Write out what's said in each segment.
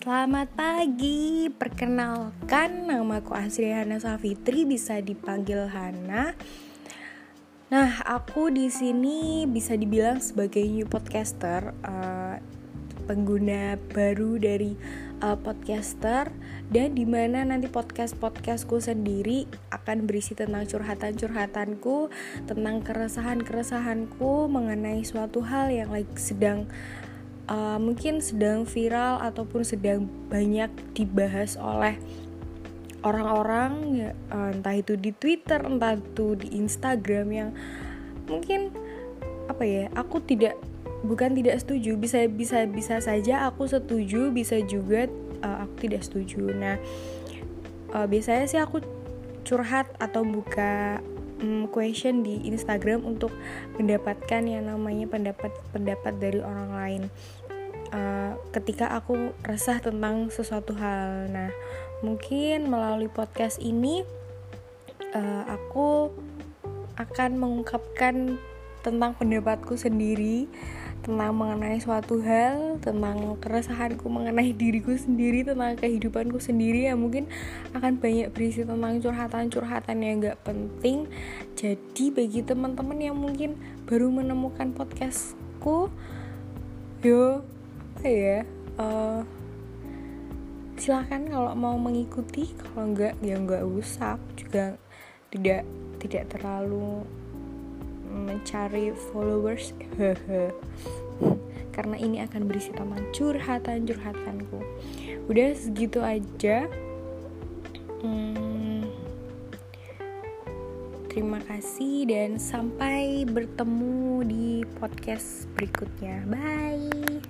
Selamat pagi, perkenalkan namaku Asri Hana Safitri, bisa dipanggil Hana. Nah, aku di sini bisa dibilang sebagai new podcaster, pengguna baru dari podcaster, dan dimana nanti podcastku sendiri akan berisi tentang curhatan-curhatanku, tentang keresahan-keresahanku mengenai suatu hal yang lagi mungkin sedang viral ataupun sedang banyak dibahas oleh orang-orang ya, entah itu di Twitter, entah itu di Instagram, yang mungkin aku bukan tidak setuju, bisa saja aku setuju, bisa juga aku tidak setuju. Nah, biasanya sih aku curhat atau buka question di Instagram untuk mendapatkan yang namanya pendapat dari orang lain ketika aku resah tentang sesuatu hal. Nah, mungkin melalui podcast ini aku akan mengungkapkan tentang pendapatku sendiri tentang mengenai suatu hal, tentang keresahanku mengenai diriku sendiri, tentang kehidupanku sendiri, yang mungkin akan banyak berisi tentang curhatan-curhatan yang gak penting. Jadi bagi teman-teman yang mungkin baru menemukan podcastku, silakan kalau mau mengikuti, kalau enggak ya enggak usah, juga tidak terlalu mencari followers karena ini akan berisi tentang curhatanku. Udah segitu aja. Terima kasih dan sampai bertemu di podcast berikutnya. Bye.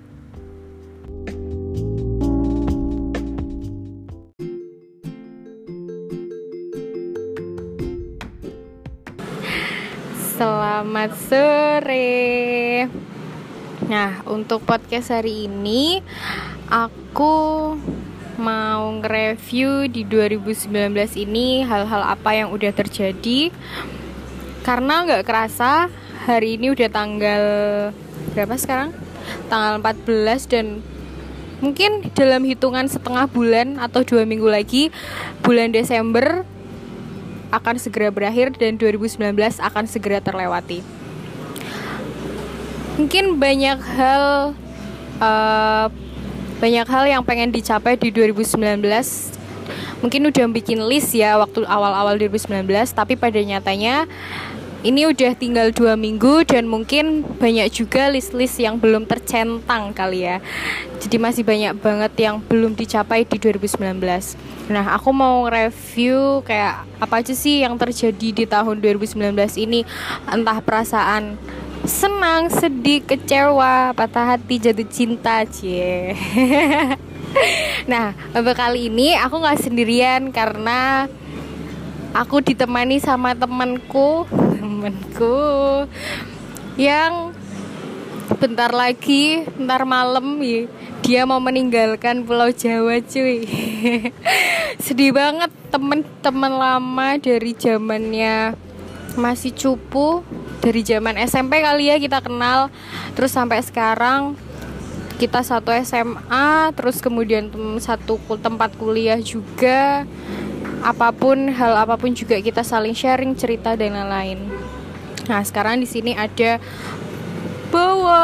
Selamat sore. Nah, untuk podcast hari ini aku mau nge-review di 2019 ini hal-hal apa yang udah terjadi. Karena gak kerasa hari ini udah tanggal berapa sekarang? Tanggal 14, dan mungkin dalam hitungan setengah bulan atau 2 minggu lagi bulan Desember akan segera berakhir dan 2019 akan segera terlewati. Mungkin banyak hal yang pengen dicapai di 2019. Mungkin udah bikin list ya waktu awal-awal 2019, tapi pada nyatanya ini udah tinggal 2 minggu dan mungkin banyak juga list-list yang belum tercentang kali ya. Jadi masih banyak banget yang belum dicapai di 2019. Nah, aku mau review kayak apa aja sih yang terjadi di tahun 2019 ini. Entah perasaan senang, sedih, kecewa, patah hati, jatuh cinta, cie. Nah, untuk kali ini aku gak sendirian karena aku ditemani sama temanku yang bentar malam ya, dia mau meninggalkan Pulau Jawa, cuy. Sedih banget, teman-teman lama dari zamannya masih cupu, dari zaman SMP kali ya kita kenal, terus sampai sekarang kita satu SMA, terus kemudian satu tempat kuliah juga. Hal apapun juga kita saling sharing cerita dan lain-lain. Nah, sekarang di sini ada Bowo.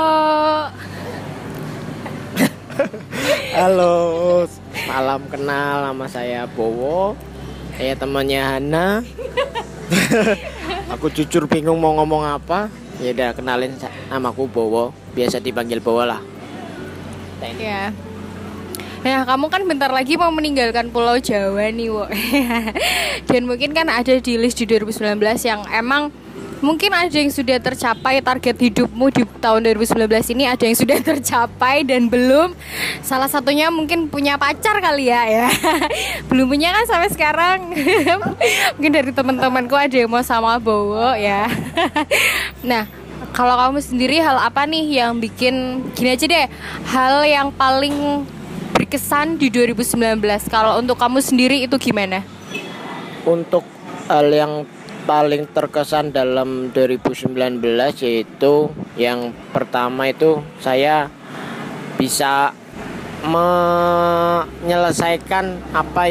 Halo, salam kenal, nama saya Bowo. Saya temannya Hana. Aku jujur bingung mau ngomong apa. Ya udah, kenalin, namaku Bowo. Biasa dipanggil Bowo lah. Ya. Nah, kamu kan bentar lagi mau meninggalkan Pulau Jawa nih, Wo. Dan mungkin kan ada di list di 2019 yang emang mungkin ada yang sudah tercapai target hidupmu di tahun 2019 ini, ada yang sudah tercapai dan belum. Salah satunya mungkin punya pacar kali ya. Belum punya kan sampai sekarang. Mungkin dari teman-temanku ada yang mau sama Bowo ya. Nah, kalau kamu sendiri hal apa nih yang bikin, gini aja deh, hal yang paling berkesan di 2019? Kalau untuk kamu sendiri itu gimana? Untuk hal yang paling terkesan dalam 2019 yaitu yang pertama itu saya bisa menyelesaikan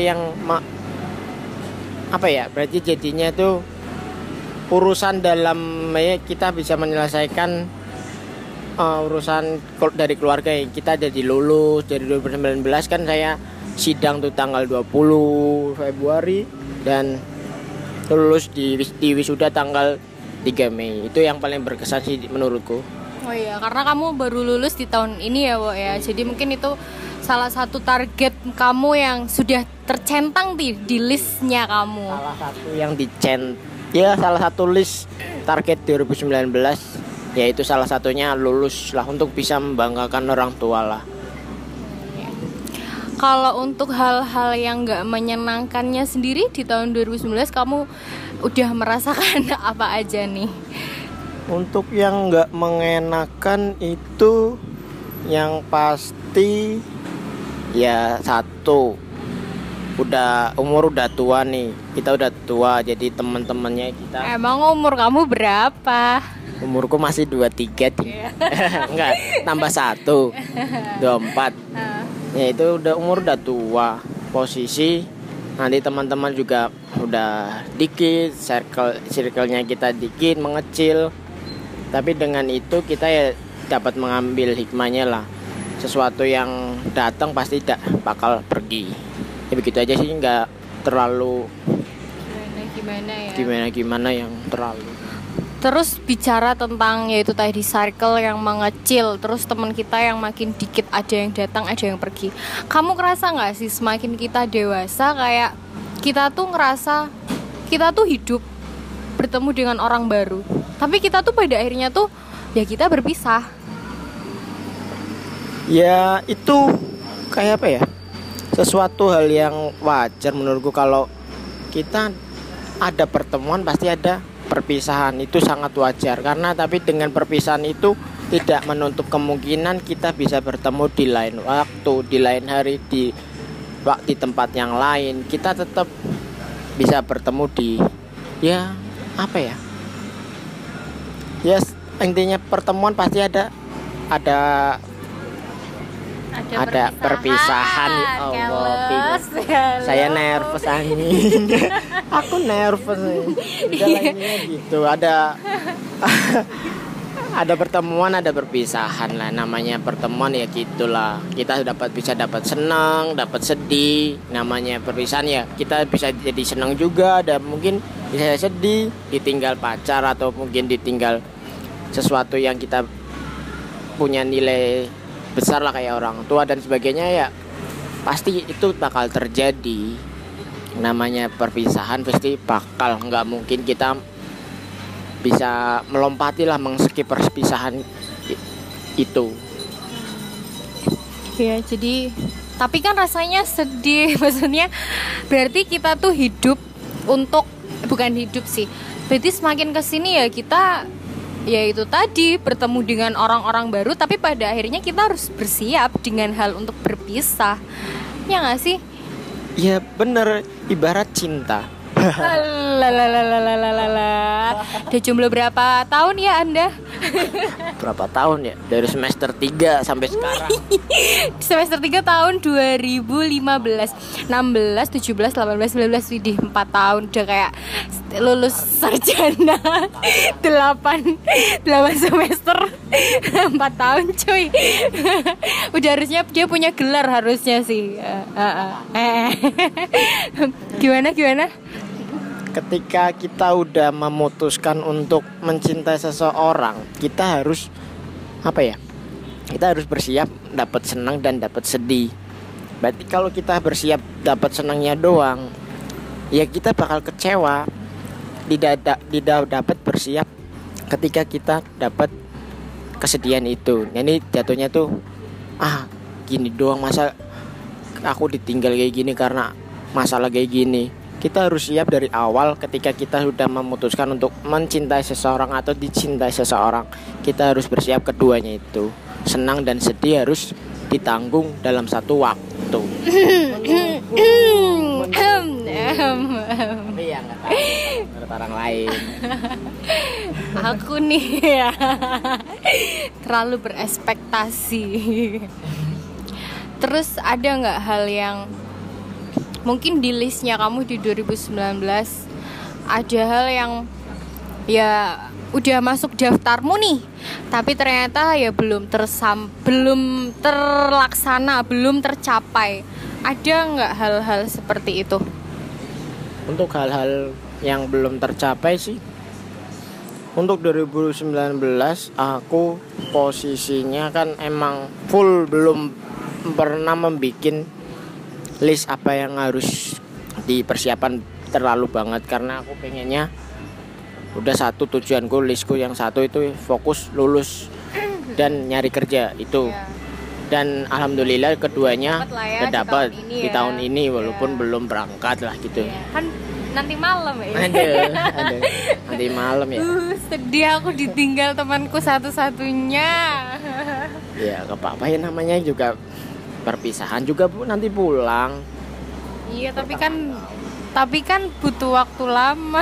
berarti jadinya itu urusan dalam kita bisa menyelesaikan urusan dari keluarga. Kita jadi lulus dari 2019 kan, saya sidang tuh tanggal 20 Februari dan lulus di wisuda tanggal 3 Mei. Itu yang paling berkesan sih menurutku. Oh iya, karena kamu baru lulus di tahun ini ya, Wo ya. Jadi mungkin itu salah satu target kamu yang sudah tercentang di listnya kamu. Salah satu yang salah satu list target 2019, yaitu salah satunya lulus lah, untuk bisa membanggakan orang tua lah. Kalau untuk hal-hal yang gak menyenangkannya sendiri di tahun 2019, kamu udah merasakan apa aja nih? Untuk yang gak mengenakan itu, yang pasti ya satu, umur udah tua nih. Kita udah tua, jadi teman-temannya kita. Emang umur kamu berapa? Umurku masih 23 enggak, tambah 1 24. Ya itu umur udah tua. Posisi nanti teman-teman juga udah dikit, circle-nya kita dikit, mengecil. Tapi dengan itu kita ya dapat mengambil hikmahnya lah. Sesuatu yang datang pasti bakal pergi. Ya begitu aja sih, nggak terlalu gimana yang terlalu. Terus bicara tentang yaitu tadi circle yang mengecil, terus teman kita yang makin dikit, ada yang datang, ada yang pergi. Kamu ngerasa nggak sih semakin kita dewasa, kayak kita tuh ngerasa kita tuh hidup bertemu dengan orang baru, tapi kita tuh pada akhirnya tuh ya kita berpisah. Ya itu kayak apa ya, sesuatu hal yang wajar menurutku. Kalau kita ada pertemuan pasti ada perpisahan, itu sangat wajar. Karena tapi dengan perpisahan itu tidak menutup kemungkinan kita bisa bertemu di lain waktu, di lain hari, di tempat yang lain. Kita tetap bisa bertemu di intinya pertemuan pasti ada perpisahan. Allah, saya nervous angin. Aku nervous nih. Gitu. Ada pertemuan, ada perpisahan lah. Namanya pertemuan ya gitulah. Kita bisa dapat senang, dapat sedih. Namanya perpisahan ya kita bisa jadi senang juga, dan mungkin bisa sedih, ditinggal pacar atau mungkin ditinggal sesuatu yang kita punya nilai besar lah, kayak orang tua dan sebagainya. Ya pasti itu bakal terjadi. Namanya perpisahan pasti bakal, nggak mungkin kita bisa melompati lah, mengskip perpisahan itu. Ya jadi tapi kan rasanya sedih. Maksudnya berarti kita tuh hidup untuk, bukan hidup sih, berarti semakin kesini ya kita ya itu tadi bertemu dengan orang-orang baru, tapi pada akhirnya kita harus bersiap dengan hal untuk berpisah. Ya nggak sih? Ya bener, ibarat cinta. Udah jomblo berapa tahun ya Anda? Berapa tahun ya? Dari semester 3 sampai sekarang. Semester 3 tahun 2015, 16, 17, 18, 19, widih 4 tahun. Udah kayak lulus sarjana 8 semester 4 tahun cuy. Udah harusnya dia punya gelar harusnya sih. Gimana? Ketika kita udah memutuskan untuk mencintai seseorang, kita harus kita harus bersiap dapat senang dan dapat sedih. Berarti kalau kita bersiap dapat senangnya doang, ya kita bakal kecewa. Tidak dapat bersiap ketika kita dapat kesedihan itu. Ini jatuhnya tuh gini doang, masa aku ditinggal kayak gini karena masalah kayak gini. Kita harus siap dari awal ketika kita sudah memutuskan untuk mencintai seseorang atau dicintai seseorang. Kita harus bersiap keduanya itu. Senang dan sedih harus ditanggung dalam satu waktu. Iya, nggak tahu menurut orang lain. Aku nih ya terlalu berespektasi. Terus ada nggak hal yang mungkin di listnya kamu di 2019 ada hal yang ya udah masuk daftarmu nih, tapi ternyata ya belum terlaksana, belum tercapai. Ada nggak hal-hal seperti itu? Untuk hal-hal yang belum tercapai sih, untuk 2019 aku posisinya kan emang full, belum pernah membikin list apa yang harus dipersiapkan terlalu banget, karena aku pengennya udah satu tujuanku, listku yang satu itu fokus lulus dan nyari kerja itu. Dan alhamdulillah keduanya udah dapat di tahun ini walaupun belum berangkat lah gitu. Kan nanti malam ya. Aduh, nanti malam ya. Sedih aku ditinggal temanku satu-satunya. Ya gak apa-apa ya, namanya juga perpisahan juga Bu, nanti pulang. Iya, tapi kan butuh waktu lama.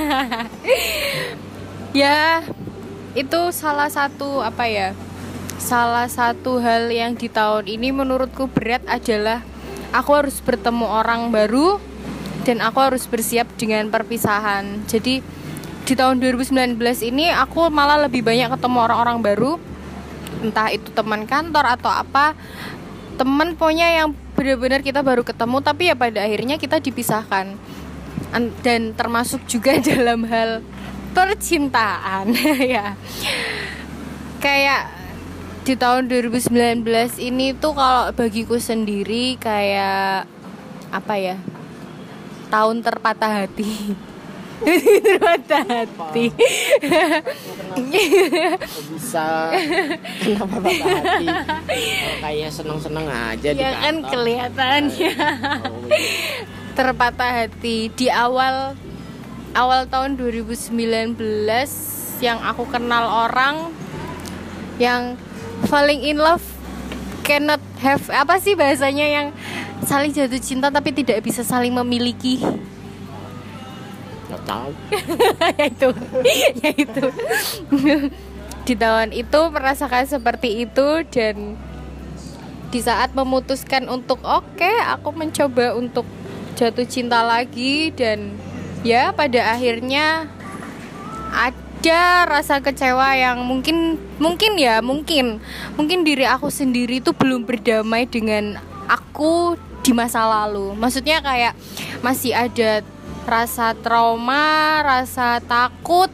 Ya, itu salah satu hal yang di tahun ini menurutku berat adalah aku harus bertemu orang baru dan aku harus bersiap dengan perpisahan. Jadi di tahun 2019 ini aku malah lebih banyak ketemu orang-orang baru, entah itu teman kantor atau apa, teman pokoknya yang benar-benar kita baru ketemu, tapi ya pada akhirnya kita dipisahkan. Dan termasuk juga dalam hal percintaan. Ya, kayak di tahun 2019 ini tuh kalau bagiku sendiri kayak apa ya, tahun terpatah hati. Terpatah hati. Bisa kenapa patah hati? Kayak seneng-seneng aja di ya kantor. Kan kelihatannya. Terpatah hati di awal tahun 2019 yang aku kenal orang yang falling in love cannot have, apa sih bahasanya, yang saling jatuh cinta tapi tidak bisa saling memiliki. Nggak tahu. ya itu di tahun itu merasakan seperti itu, dan di saat memutuskan untuk oke, aku mencoba untuk jatuh cinta lagi, dan ya pada akhirnya ada rasa kecewa yang mungkin diri aku sendiri itu belum berdamai dengan aku di masa lalu. Maksudnya kayak masih ada rasa trauma, rasa takut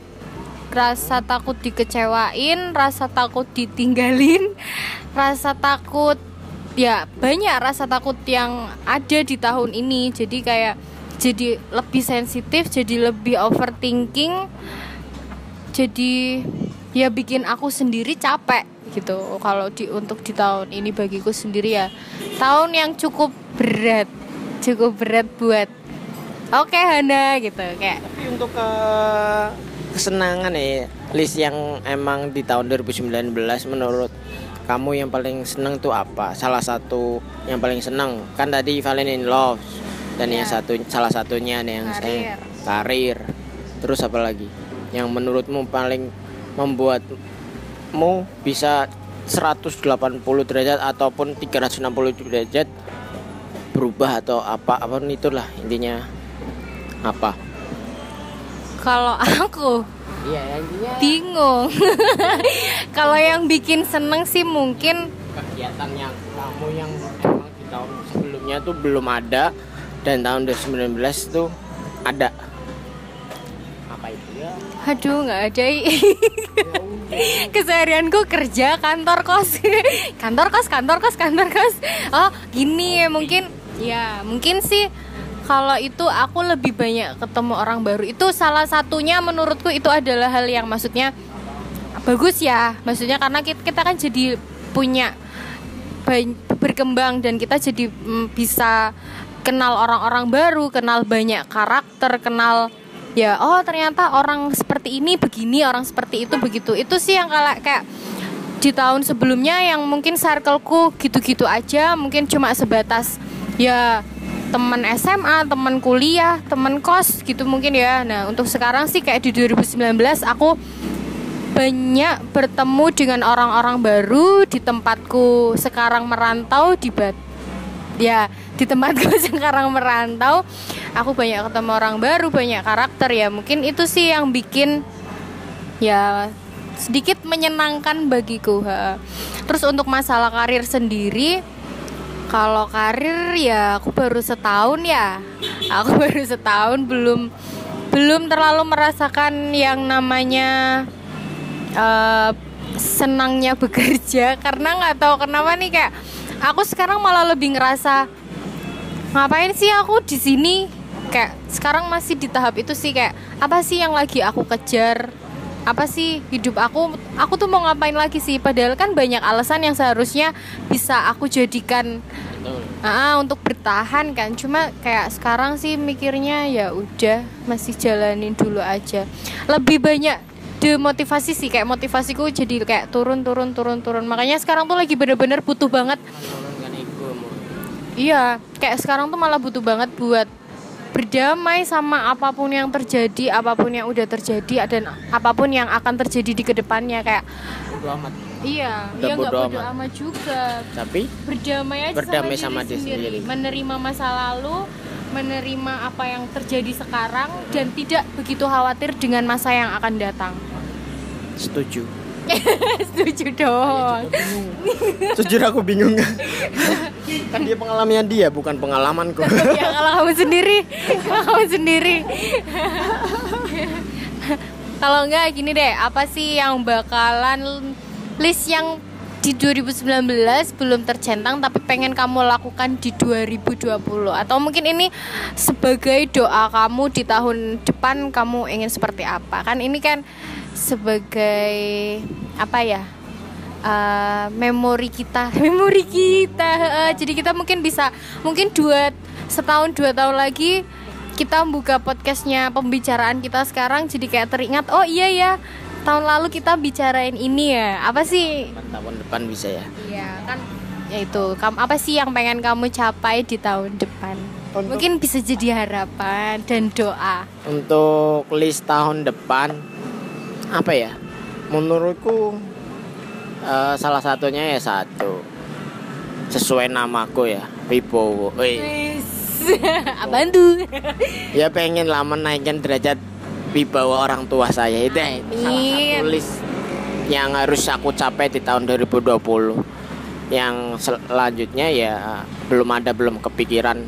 dikecewain, rasa takut ditinggalin, rasa takut, ya banyak rasa takut yang ada di tahun ini. Jadi lebih sensitif, jadi lebih overthinking, jadi ya bikin aku sendiri capek gitu. Kalau untuk di tahun ini bagiku sendiri ya tahun yang cukup berat buat Hana gitu kayak. Tapi untuk kesenangan ya, list yang emang di tahun 2019 menurut kamu yang paling seneng tuh apa? Salah satu yang paling seneng kan tadi Falling in Love, dan yang salah satunya nih yang karir. Terus apa lagi yang menurutmu paling membuatmu bisa 180 derajat ataupun 360 derajat berubah atau apapun itulah intinya apa? Kalau aku intinya bingung. Kalau yang bikin seneng sih mungkin kegiatannya kamu yang emang di tahun sebelumnya tuh belum ada dan tahun 2019 tuh ada. Apa itu ya? Aduh, nggak ada. Keseharianku kerja, kantor kos. Oh gini ya mungkin sih kalau itu aku lebih banyak ketemu orang baru. Itu salah satunya menurutku itu adalah hal yang maksudnya bagus ya. Maksudnya karena kita kan jadi punya berkembang dan kita jadi bisa kenal orang-orang baru, kenal banyak karakter, kenal ya oh ternyata orang seperti ini begini, orang seperti itu begitu. Itu sih yang kayak di tahun sebelumnya yang mungkin circleku gitu-gitu aja, mungkin cuma sebatas ya teman SMA, teman kuliah, teman kos gitu mungkin ya. Nah untuk sekarang sih kayak di 2019 aku banyak bertemu dengan orang-orang baru di tempatku sekarang merantau ya di tempatku sekarang merantau, aku banyak ketemu orang baru, banyak karakter ya. Mungkin itu sih yang bikin ya sedikit menyenangkan bagiku. Terus untuk masalah karir sendiri, kalau karir ya aku baru setahun ya. Aku baru setahun, belum terlalu merasakan yang namanya senangnya bekerja, karena nggak tahu kenapa nih, kayak aku sekarang malah lebih ngerasa ngapain sih aku di sini. Kayak sekarang masih di tahap itu sih, kayak apa sih yang lagi aku kejar, apa sih hidup aku tuh mau ngapain lagi sih. Padahal kan banyak alasan yang seharusnya bisa aku jadikan untuk bertahan kan. Cuma kayak sekarang sih mikirnya ya udah, masih jalanin dulu aja. Lebih banyak demotivasi sih, kayak motivasiku jadi kayak turun. Makanya sekarang tuh lagi bener-bener butuh banget. Iya, kayak sekarang tuh malah butuh banget buat berdamai sama apapun yang terjadi, apapun yang udah terjadi, dan apapun yang akan terjadi di kedepannya. Kayak bodo amat. Iya, ya nggak bodo amat juga. Tapi berdamai aja sama diri sendiri. Menerima masa lalu, menerima apa yang terjadi sekarang, dan tidak begitu khawatir dengan masa yang akan datang. Setuju. Setuju dong. Jujur aku bingung. Kan dia pengalaman dia, bukan pengalamanku. Ya kalau kamu sendiri. Kalau enggak gini deh, apa sih yang bakalan list yang di 2019 belum tercentang tapi pengen kamu lakukan di 2020? Atau mungkin ini sebagai doa kamu di tahun depan, kamu ingin seperti apa? Kan ini kan sebagai apa ya, memori kita. Jadi kita mungkin bisa, setahun 2 tahun lagi kita buka podcastnya pembicaraan kita sekarang, jadi kayak teringat, oh iya ya, tahun lalu kita bicarain ini ya, apa sih tahun depan bisa ya. Iya kan, ya itu apa sih yang pengen kamu capai di tahun depan? Mungkin bisa jadi harapan dan doa. Untuk list tahun depan apa ya, menurutku salah satunya ya sesuai namaku ya, Wibowo. Apaan tuh? Ya pengen lah menaikkan derajat wibawa orang tua saya. Itu salah satu list yang harus aku capai di tahun 2020. Yang selanjutnya ya belum kepikiran.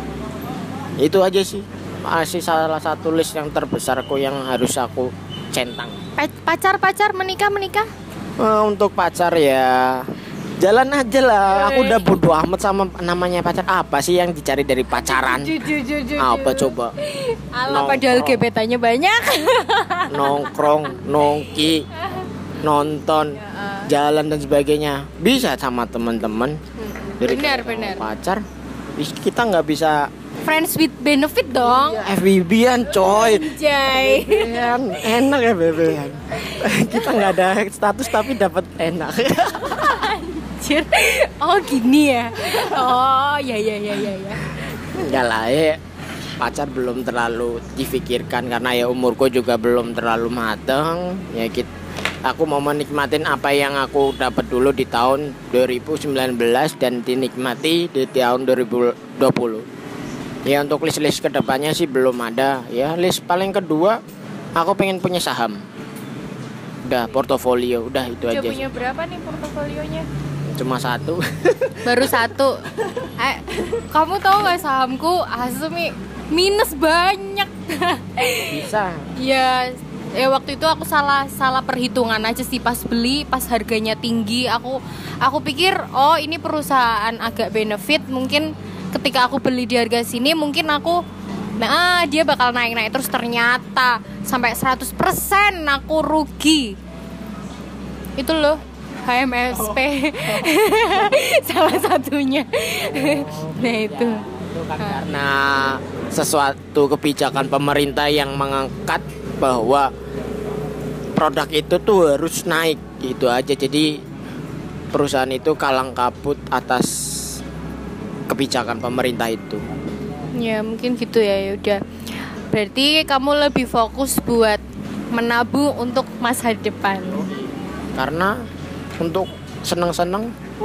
Itu aja sih, masih salah satu list yang terbesarku yang harus aku centang. Pacar menikah? Untuk pacar ya jalan aja lah. Aku udah bodo amat sama namanya pacar. Apa sih yang dicari dari pacaran? Apa coba? Padahal gebetannya banyak. Nongkrong, nongki, nonton, jalan dan sebagainya bisa sama teman-teman. Benar. Pacar kita nggak bisa friends with benefit dong. FWB-an coy. Jay. Enak ya bebean. Kita nggak ada status tapi dapat enak. Anjir. Oh gini ya. Oh ya. Enggak lah ya. Pacar belum terlalu difikirkan karena ya umurku juga belum terlalu matang. Ya aku mau menikmatin apa yang aku dapat dulu di tahun 2019 dan dinikmati di tahun 2020. Ya untuk list kedepannya sih belum ada. Ya list paling kedua aku pengen punya saham. Udah portofolio, udah itu aja. Udah punya berapa nih portofolionya? Cuma 1. Baru 1. Kamu tahu nggak sahamku Asmi minus banyak. Bisa. Ya waktu itu aku salah perhitungan aja sih pas beli, pas harganya tinggi. Aku pikir oh ini perusahaan agak benefit, mungkin ketika aku beli di harga sini mungkin dia bakal naik terus, ternyata sampai 100% aku rugi. Itu loh HMSP. Salah satunya. Nah itu karena sesuatu kebijakan pemerintah yang mengangkat bahwa produk itu tuh harus naik, gitu aja. Jadi perusahaan itu kalang kabut atas kebijakan pemerintah itu. Ya mungkin gitu ya. Udah, berarti kamu lebih fokus buat menabung untuk masa depan. Karena untuk seneng-seneng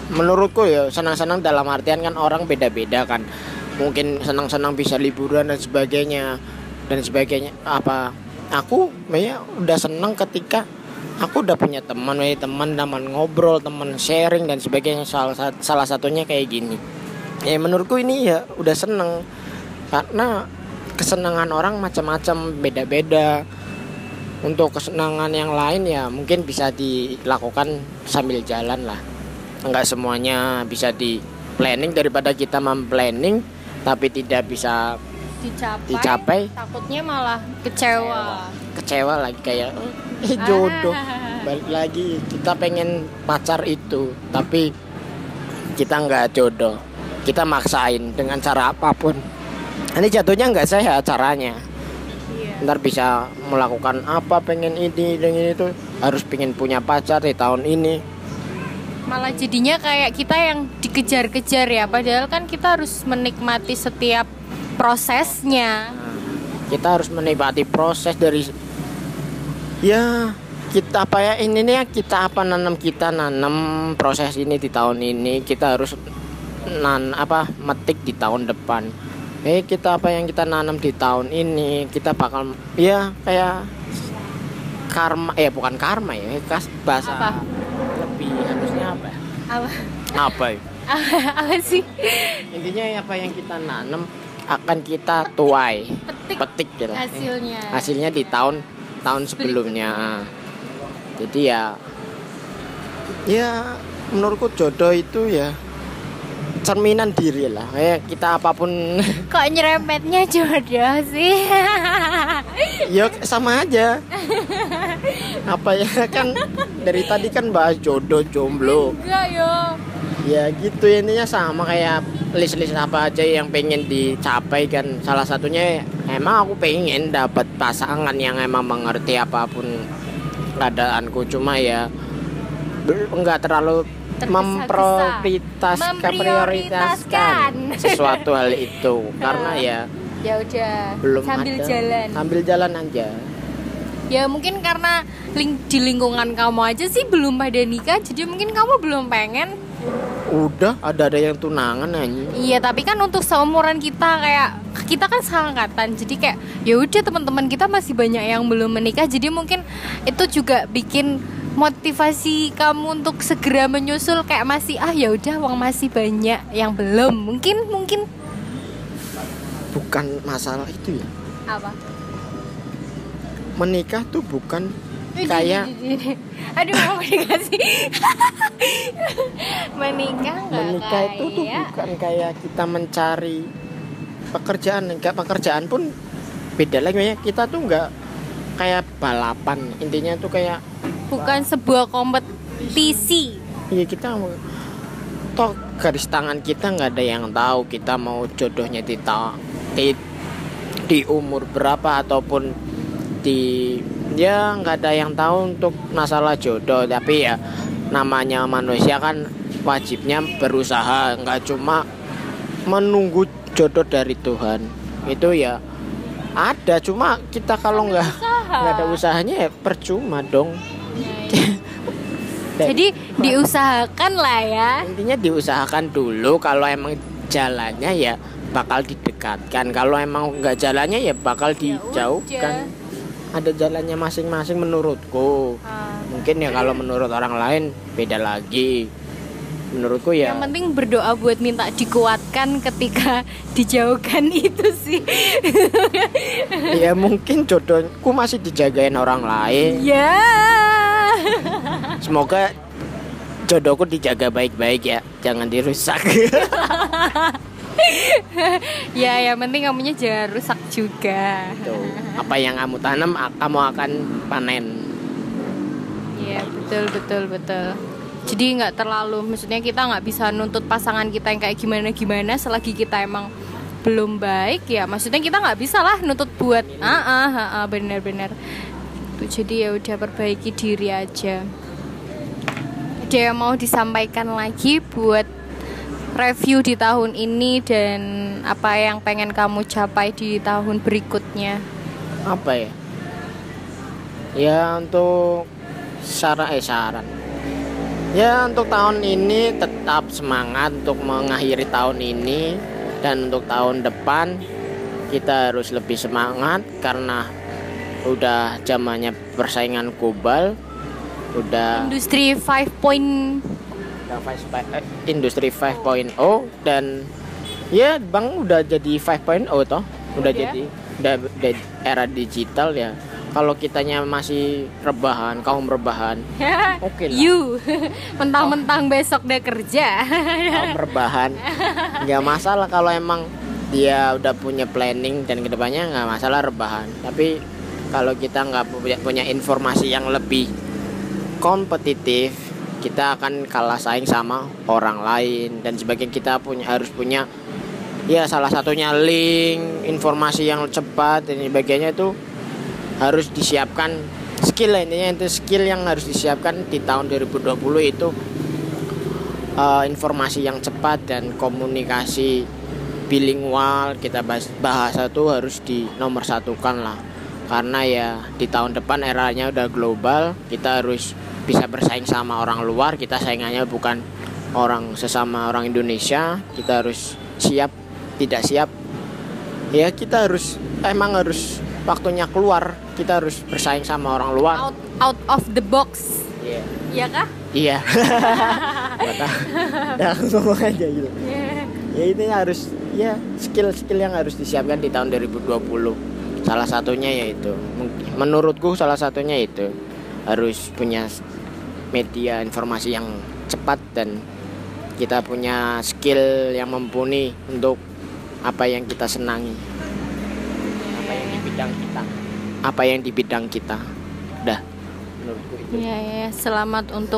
menurutku ya senang-senang dalam artian kan orang beda-beda kan. Mungkin senang-senang bisa liburan dan sebagainya apa. Aku ya udah senang ketika aku udah punya teman ngobrol, teman sharing dan sebagainya. Salah satunya kayak gini. Ya menurutku ini ya udah seneng, karena kesenangan orang macam-macam, beda-beda. Untuk kesenangan yang lain ya mungkin bisa dilakukan sambil jalan lah. Enggak semuanya bisa di planning, daripada kita memplanning tapi tidak bisa dicapai, takutnya malah kecewa lagi kayak jodoh. Balik lagi kita pengen pacar itu tapi kita nggak jodoh, kita maksain dengan cara apapun. Ini jatuhnya nggak sehat caranya. Ntar bisa melakukan apa, pengen ini dengan itu, harus pengen punya pacar di tahun ini, malah jadinya kayak kita yang dikejar-kejar ya, padahal kan kita harus menikmati setiap prosesnya. Kita harus menikmati proses dari ya kita apa ya ini nih ya, kita nanam proses ini di tahun ini, kita harus metik di tahun depan. Kita apa yang kita nanam di tahun ini kita bakal ya kayak karma, bukan karma ya, bahasa apa? Lebih harusnya apa? Apa ya? Apa sih? Intinya apa yang kita nanam akan kita tuai, petik gitu. Hasilnya di tahun sebelumnya. Jadi ya menurutku jodoh itu ya cerminan diri lah. Kita apapun. Kok nyerempetnya jodoh sih? Ya sama aja. Apa ya kan dari tadi kan bahas jodoh, jomblo. Enggak yo. Ya gitu, intinya sama kayak list apa aja yang pengen dicapai kan. Salah satunya emang aku pengen dapat pasangan yang emang mengerti apapun keadaanku, cuma ya enggak terlalu memprioritaskan sesuatu hal itu karena ya udah belum sambil jalan aja. Ya mungkin karena di lingkungan kamu aja sih belum pada nikah, jadi mungkin kamu belum pengen. Udah ada yang tunangan aja. Iya, tapi kan untuk seumuran kita, kayak kita kan seangkatan, jadi kayak ya udah teman-teman kita masih banyak yang belum menikah, jadi mungkin itu juga bikin motivasi kamu untuk segera menyusul, kayak masih ya udah wong masih banyak yang belum. Mungkin bukan masalah itu ya. Apa? Menikah tuh bukan kayak aduh mau dikasih menikah itu tuh bukan kayak kita mencari pekerjaan pun beda lagi ya. Kita tuh nggak kayak balapan, intinya tuh kayak bukan sebuah kompetisi. Iya, kita toh garis tangan kita nggak ada yang tahu kita mau jodohnya di umur berapa ataupun nggak ada yang tahu untuk masalah jodoh. Tapi ya namanya manusia kan wajibnya berusaha, nggak cuma menunggu jodoh dari Tuhan. Itu ya ada, cuma kita kalau nggak ada usahanya ya percuma dong. Jadi diusahakan lah ya. Intinya diusahakan dulu, kalau emang jalannya ya bakal didekatkan, kalau emang nggak jalannya ya bakal dijauhkan. Ada jalannya masing-masing menurutku. Mungkin ya kalau menurut orang lain beda lagi. Menurutku ya yang penting berdoa buat minta dikuatkan ketika dijauhkan itu sih. Ya mungkin jodohku masih dijagain orang lain. Ya. Semoga jodohku dijaga baik-baik ya, jangan dirusak. Ya, yang penting kamunya jangan rusak juga. Tuh, apa yang kamu tanam kamu akan panen. Iya, betul. Jadi nggak terlalu, maksudnya kita nggak bisa nuntut pasangan kita yang kayak gimana selagi kita emang belum baik ya. Maksudnya kita nggak bisa lah nuntut buat benar. Jadi ya udah perbaiki diri aja. Ada yang mau disampaikan lagi buat review di tahun ini dan apa yang pengen kamu capai di tahun berikutnya? Apa ya? Ya untuk saran Ya, untuk tahun ini tetap semangat untuk mengakhiri tahun ini, dan untuk tahun depan kita harus lebih semangat karena udah zamannya persaingan global, udah industri 5.0, dan ya Bang udah jadi 5.0 toh, udah jadi udah era digital ya. Kalau kitanya masih rebahan, kaum rebahan, oke lah. You mentang-mentang besok udah kerja. Kaum rebahan nggak masalah kalau emang dia udah punya planning dan kedepannya nggak masalah rebahan. Tapi kalau kita nggak punya informasi yang lebih kompetitif, kita akan kalah saing sama orang lain. Dan sebagian kita harus punya ya salah satunya link, informasi yang cepat, dan sebagainya itu harus disiapkan. Skill intinya itu skill yang harus disiapkan di tahun 2020 itu informasi yang cepat dan komunikasi bilingual. Kita bahasa tuh harus di nomor satukan lah, karena ya di tahun depan eranya udah global. Kita harus bisa bersaing sama orang luar. Kita saingannya bukan sesama orang Indonesia. Kita harus siap, tidak siap ya kita harus waktunya keluar. Kita harus bersaing sama orang luar, out of the box. Iya kah? Iya. Dah ngomong aja gitu. Ya ini harus ya skill yang harus disiapkan di tahun 2020. Salah satunya yaitu, menurutku salah satunya itu harus punya media informasi yang cepat, dan kita punya skill yang mumpuni untuk apa yang kita senangi, apa yang di bidang kita. Udah, menurutku itu. Ya, selamat untuk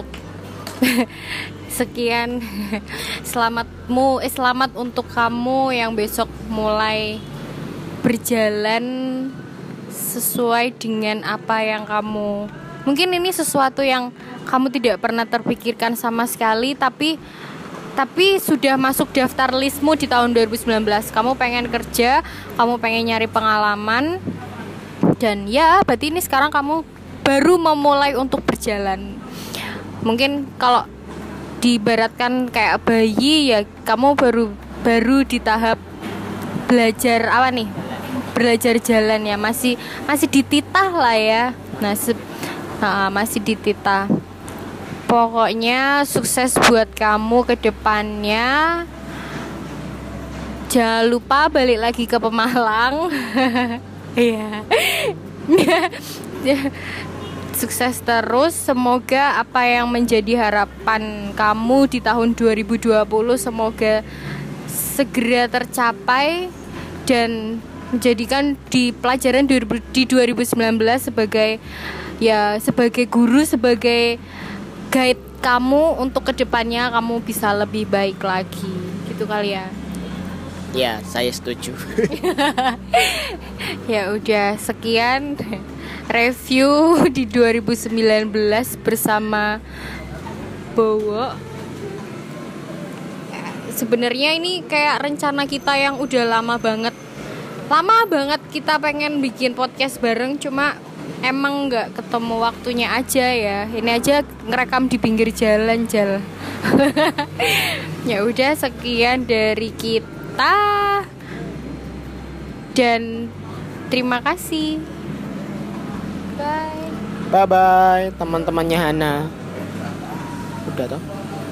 sekian. Selamat untuk kamu yang besok mulai berjalan sesuai dengan apa yang kamu, mungkin ini sesuatu yang kamu tidak pernah terpikirkan sama sekali, tapi sudah masuk daftar listmu di tahun 2019. Kamu pengen kerja, kamu pengen nyari pengalaman, dan ya berarti ini sekarang kamu baru memulai untuk berjalan. Mungkin kalau diibaratkan kayak bayi ya, kamu baru di tahap belajar belajar jalan ya, masih dititah lah ya. Masih dititah. Pokoknya sukses buat kamu ke depannya. Jangan lupa balik lagi ke Pemalang. Iya. Sukses terus. Semoga apa yang menjadi harapan kamu di tahun 2020 semoga segera tercapai, dan menjadikan di pelajaran di 2019 sebagai guru, sebagai guide kamu untuk kedepannya kamu bisa lebih baik lagi, gitu kali ya. Ya, saya setuju. Ya udah, sekian review di 2019 bersama Bowo. Sebenarnya ini kayak rencana kita yang udah lama banget kita pengen bikin podcast bareng, cuma emang nggak ketemu waktunya aja ya. Ini aja ngerekam di pinggir jalan. Ya udah, sekian dari kita dan terima kasih. Bye Bye teman-temannya Hana. Udah toh?